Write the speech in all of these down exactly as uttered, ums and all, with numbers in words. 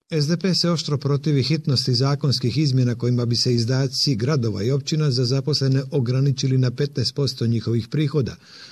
S D P se oštro protivi hitnosti zakonskih izmjena kojima bi se izdaci gradova i općina za zaposlene ograničili na petnaest posto njihovih prihoda,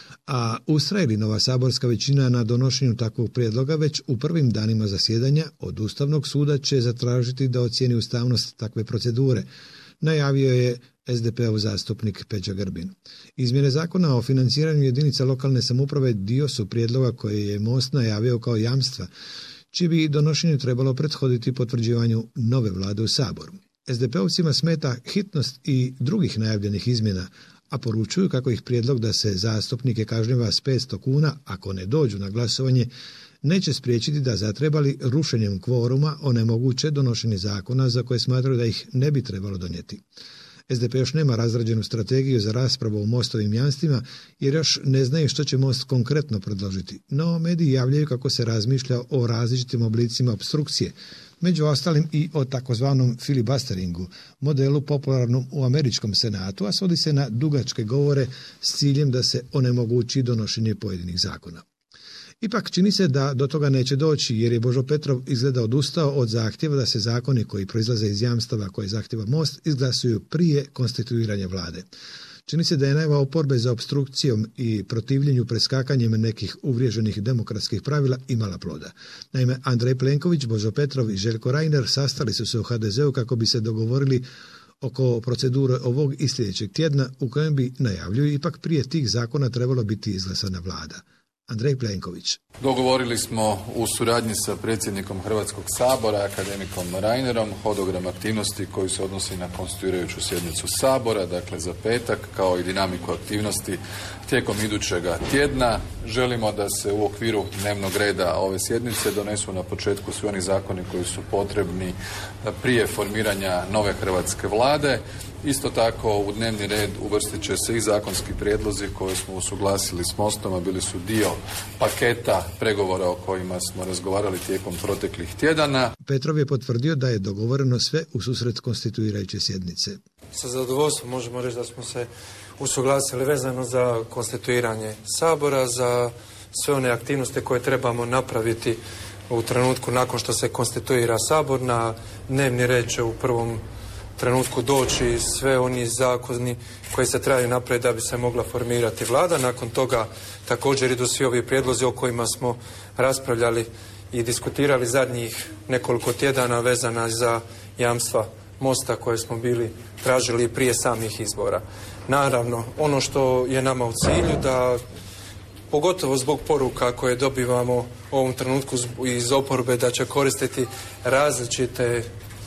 a ustraje li nova saborska većina na donošenju takvog prijedloga, već u prvim danima zasjedanja od Ustavnog suda će zatražiti da ocijeni ustavnost takve procedure, najavio je S D P-ov zastupnik Peđa Grbin. Izmjene zakona o financiranju jedinica lokalne samouprave dio su prijedloga koje je Most najavio kao jamstva, čiji bi donošenju trebalo prethoditi potvrđivanju nove vlade u Saboru. S D P-ovcima smeta hitnost i drugih najavljenih izmjena, a poručuju kako ih prijedlog da se zastupnike kažnjava s petsto kuna ako ne dođu na glasovanje neće spriječiti da zatrebali rušenjem kvoruma onemoguće donošenje zakona za koje smatraju da ih ne bi trebalo donijeti. S D P još nema razrađenu strategiju za raspravu o Mostovim jamstvima jer još ne znaju što će Most konkretno predložiti, no mediji javljaju kako se razmišlja o različitim oblicima opstrukcije, među ostalim i o takozvanom filibusteringu, modelu popularnom u američkom senatu, a svodi se na dugačke govore s ciljem da se onemogući donošenje pojedinih zakona. Ipak čini se da do toga neće doći jer je Božo Petrov izgleda odustao od zahtjeva da se zakoni koji proizlaze iz jamstava koje zahtjeva Most izglasuju prije konstituiranja vlade. Čini se da je najava oporbe za opstrukcijom i protivljenju preskakanjem nekih uvriježenih demokratskih pravila imala ploda. Naime, Andrej Plenković, Božo Petrov i Željko Reiner sastali su se u H D Z-u kako bi se dogovorili oko procedure ovog i sljedećeg tjedna u kojem bi, najavljuju, ipak prije tih zakona trebalo biti izglasana vlada. Andrej Plenković. Dogovorili smo u suradnji sa predsjednikom Hrvatskog sabora, akademikom Reinerom, hodogram aktivnosti koji se odnosi na konstituirajuću sjednicu Sabora, dakle za petak, kao i dinamiku aktivnosti tijekom idućega tjedna. Želimo da se u okviru dnevnog reda ove sjednice donesu na početku svi oni zakoni koji su potrebni prije formiranja nove hrvatske vlade. Isto tako u dnevni red uvrstit će se i zakonski prijedlozi koje smo usuglasili s Mostom, a bili su dio paketa pregovora o kojima smo razgovarali tijekom proteklih tjedana. Petrov je potvrdio da je dogovoreno sve u susret konstituirajuće sjednice. Sa zadovoljstvom možemo reći da smo se usuglasili vezano za konstituiranje Sabora, za sve one aktivnosti koje trebamo napraviti u trenutku nakon što se konstituira Sabor. Na dnevni red će u prvom trenutku doći sve oni zakoni koji se trebaju napraviti da bi se mogla formirati vlada. Nakon toga također idu svi ovi prijedlozi o kojima smo raspravljali i diskutirali zadnjih nekoliko tjedana vezana za jamstva Mosta koje smo bili tražili prije samih izbora. Naravno, ono što je nama u cilju da, pogotovo zbog poruka koje dobivamo u ovom trenutku iz oporbe, da će koristiti različite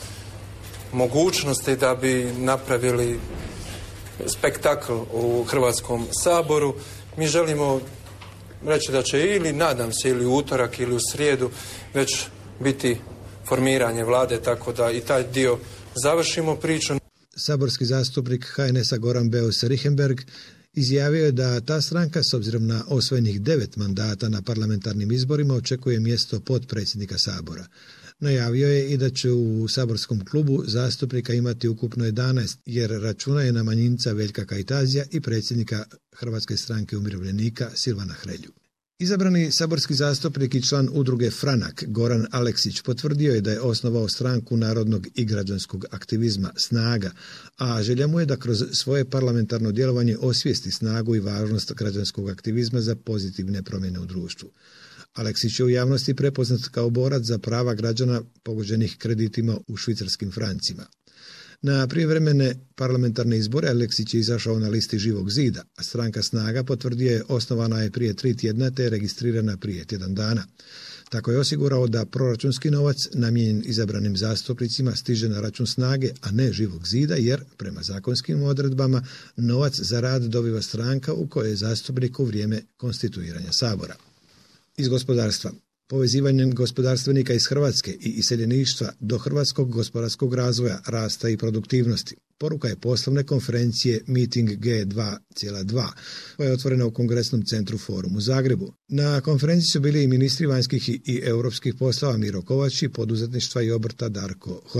mogućnosti da bi napravili spektakl u Hrvatskom saboru. Mi želimo reći da će ili, nadam se, ili u utorak ili u srijedu već biti formiranje vlade, tako da i taj dio završimo priču. Saborski zastupnik H N S-a Goran Beus Richembergh izjavio je da ta stranka s obzirom na osvojenih devet mandata na parlamentarnim izborima očekuje mjesto potpredsjednika Sabora. Najavio je i da će u saborskom klubu zastupnika imati ukupno jedanaest, jer računaje na manjinca Veljka Kajtazija i predsjednika Hrvatske stranke umirovljenika Silvana Hrelju. Izabrani saborski zastupnik i član udruge Franak Goran Aleksić potvrdio je da je osnovao stranku narodnog i građanskog aktivizma Snaga, a želja mu je da kroz svoje parlamentarno djelovanje osvijesti snagu i važnost građanskog aktivizma za pozitivne promjene u društvu. Aleksić je u javnosti prepoznat kao borac za prava građana pogođenih kreditima u švicarskim francima. Na prijevremene parlamentarne izbore Aleksić je izašao na listi Živog zida, a stranka Snaga, potvrdio je, osnovana je prije tri tjedna te je registrirana prije tjedan dana. Tako je osigurao da proračunski novac namijenjen izabranim zastupnicima stiže na račun Snage, a ne Živog zida, jer prema zakonskim odredbama novac za rad dobiva stranka u kojoj je zastupnik u vrijeme konstituiranja Sabora. Iz gospodarstva. Povezivanjem gospodarstvenika iz Hrvatske i iseljeništva do hrvatskog gospodarskog razvoja, rasta i produktivnosti. Poruka je poslovne konferencije Meeting G dva zarez dva, koja je otvorena u Kongresnom centru Forum u Zagrebu. Na konferenciji su bili i ministri vanjskih i europskih poslova Miro Kovač i poduzetništva i obrta Darko Horvat.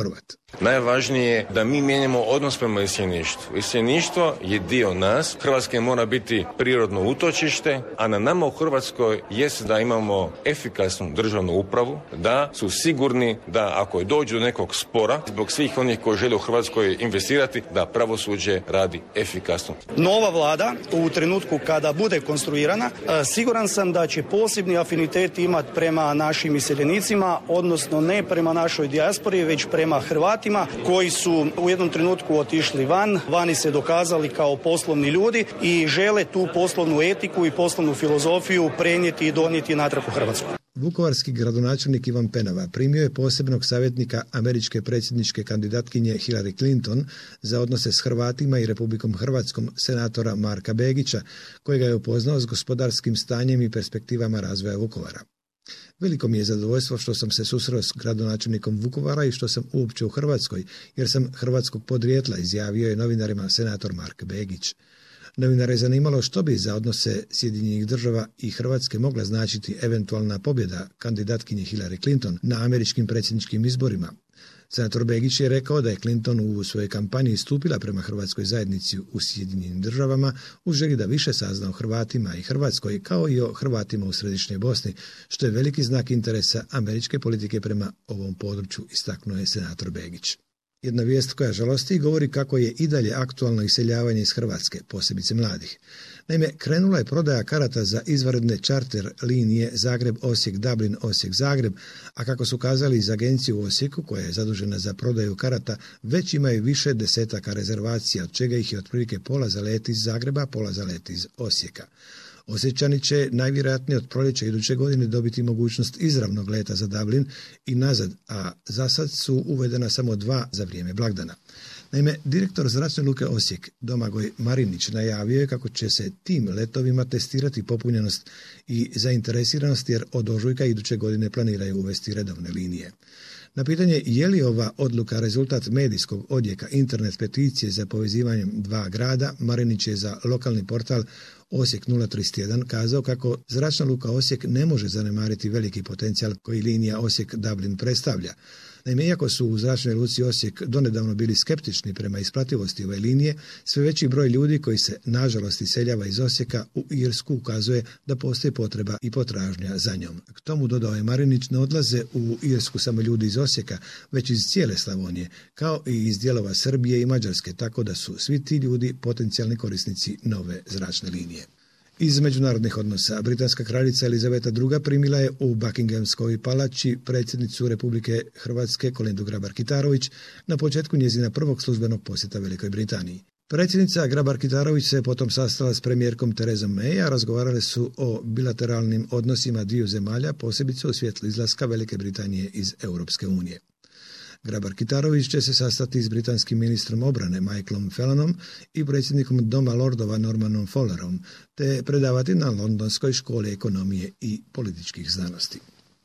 Najvažnije je da mi mijenjamo odnos prema iseljeništvu. Iseljeništvo je dio nas. Hrvatska mora biti prirodno utočište, a na nama u Hrvatskoj jest da imamo efikasnu državnu upravu, da su sigurni da ako dođe do nekog spora, zbog svih onih koji žele u Hrvatskoj investirati, da pravosuđe radi efikasno. Nova vlada u trenutku kada bude konstruirana, siguran sam da će posebni afinitet imati prema našim iseljenicima, odnosno ne prema našoj dijaspori, već prema Hrvatima koji su u jednom trenutku otišli van, vani se dokazali kao poslovni ljudi i žele tu poslovnu etiku i poslovnu filozofiju prenijeti i donijeti natrag u Hrvatsku. Vukovarski gradonačelnik Ivan Penava primio je posebnog savjetnika američke predsjedničke kandidatkinje Hillary Clinton za odnose s Hrvatima i Republikom Hrvatskom senatora Marka Begića, kojega je upoznao s gospodarskim stanjem i perspektivama razvoja Vukovara. Veliko mi je zadovoljstvo što sam se susreo s gradonačelnikom Vukovara i što sam uopće u Hrvatskoj, jer sam hrvatskog podrijetla, izjavio je novinarima senator Mark Begić. Novinare je zanimalo što bi za odnose Sjedinjenih država i Hrvatske mogla značiti eventualna pobjeda kandidatkinje Hillary Clinton na američkim predsjedničkim izborima. Senator Begić je rekao da je Clinton u svojoj kampanji istupila prema hrvatskoj zajednici u Sjedinjenim državama u želji da više sazna o Hrvatima i Hrvatskoj kao i o Hrvatima u Središnjoj Bosni, što je veliki znak interesa američke politike prema ovom području, istaknuo je senator Begić. Jedna vijest koja žalosti i govori kako je i dalje aktualno iseljavanje iz Hrvatske, posebice mladih. Naime, krenula je prodaja karata za izvanredne čarter linije Zagreb-Osijek-Dublin, Osijek-Zagreb, a kako su kazali iz agencije u Osijeku, koja je zadužena za prodaju karata, već imaju više desetaka rezervacija, od čega ih je otprilike pola za let iz Zagreba, pola za let iz Osijeka. Osječani će najvjerojatnije od proljeća iduće godine dobiti mogućnost izravnog leta za Dublin i nazad, a za sad su uvedena samo dva za vrijeme blagdana. Naime, direktor Zračne luke Osijek, Domagoj Marinić, najavio je kako će se tim letovima testirati popunjenost i zainteresiranost, jer od ožujka iduće godine planiraju uvesti redovne linije. Na pitanje je li ova odluka rezultat medijskog odjeka internet peticije za povezivanjem dva grada, Marinić je za lokalni portal Osijek nula trideset jedan kazao kako Zračna luka Osijek ne može zanemariti veliki potencijal koji linija Osijek-Dublin predstavlja. Naime, iako su u Zračnoj luci Osijek donedavno bili skeptični prema isplativosti ove linije, sve veći broj ljudi koji se nažalost iseljava iz Osijeka u Irsku ukazuje da postoji potreba i potražnja za njom. K tomu, dodao je Marinić, ne odlaze u Irsku samo ljudi iz Osijeka, već iz cijele Slavonije, kao i iz dijelova Srbije i Mađarske, tako da su svi ti ljudi potencijalni korisnici nove zračne linije. Iz međunarodnih odnosa, britanska kraljica Elizaveta druga primila je u Buckinghamskoj palači predsjednicu Republike Hrvatske Kolindu Grabar-Kitarović na početku njezina prvog službenog posjeta Velikoj Britaniji. Predsjednica Grabar-Kitarović se potom sastala s premijerkom Terezom May, a razgovarale su o bilateralnim odnosima dviju zemalja, posebice u svjetlu izlaska Velike Britanije iz Europske unije. Grabar-Kitarović će se sastati s britanskim ministrom obrane Michaelom Fellanom i predsjednikom Doma lordova Normanom Follerom, te predavati na Londonskoj školi ekonomije i političkih znanosti.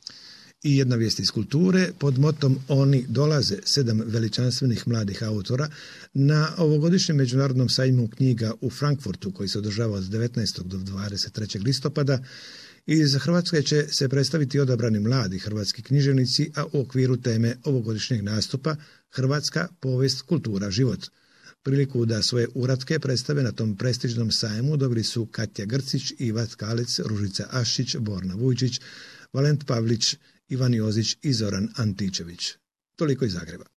I jedna vijest iz kulture, pod motom Oni dolaze, sedam veličanstvenih mladih autora na ovogodišnjem međunarodnom sajmu knjiga u Frankfurtu, koji se održava od devetnaestog do dvadeset trećeg listopada, iz Hrvatske će se predstaviti odabrani mladi hrvatski književnici, a u okviru teme ovogodišnjeg nastupa Hrvatska, povijest, kultura, život. Priliku da svoje uratke predstave na tom prestižnom sajmu dobili su Katja Grcić, Iva Tkalec, Ružica Ašić, Borna Vujčić, Valent Pavlić, Ivan Jozić i Zoran Antičević. Toliko iz Zagreba.